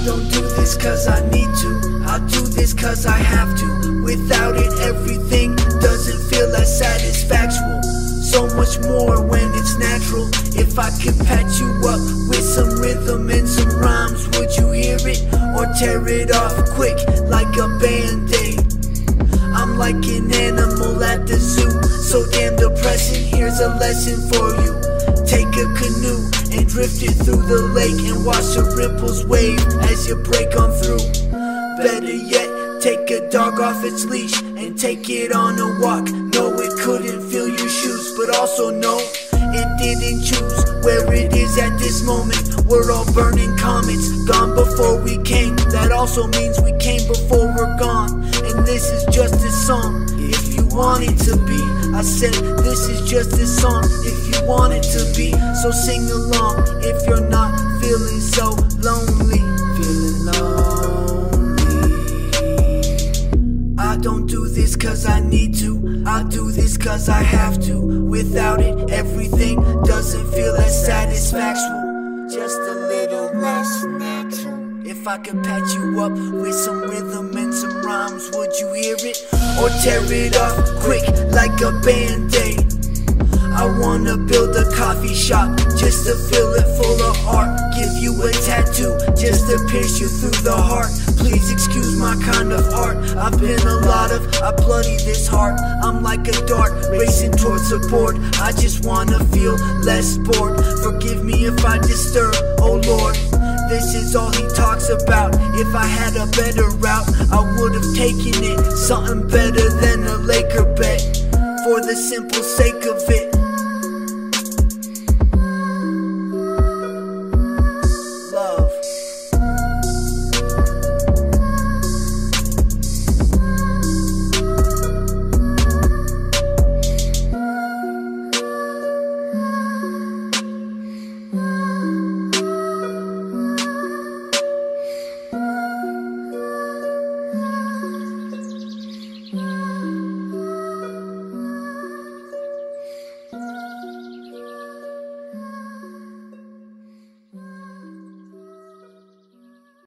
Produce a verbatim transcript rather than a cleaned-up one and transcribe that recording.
don't do this cause I need to, I do this cause I have to. Without it everything doesn't feel as satisfactual. So much more when it's natural. If I could patch you up with some rhythm and some rhymes, would you hear it or tear it off quick like a band-aid? I'm like an animal at the zoo, so damn depressing. Here's a lesson for you. Take a canoe and drift it through the lake and watch the ripples wave as you break on through. Better yet, take a dog off its leash and take it on a walk. No, it couldn't fill your shoes, but also no, it didn't choose where it is at this moment. We're all burning comets, gone before we came. That also means we came before we're gone. And this is just a song, if you want it to be. I said this is just a song, if you want it to be. So sing along if you're not feeling so lonely. Feeling lonely. I don't do this cause I need to, I do this cause I have to. Without it everything doesn't feel as satisfactual, just a little less natural. If I could patch you up with some rhythm and some rhymes, would you hear it or tear it off quick like a band-aid? I wanna build a coffee shop just to fill it full of art. Give you a tattoo just to pierce you through the heart. Please excuse my kind of art. I've been a lot of, I bloody this heart. I'm like a dart racing towards a board. I just wanna feel less bored. Forgive me if I disturb, oh Lord. This is all he talks about. If I had a better route, I would've taken it. Something better than a Laker bet, for the simple sake of it.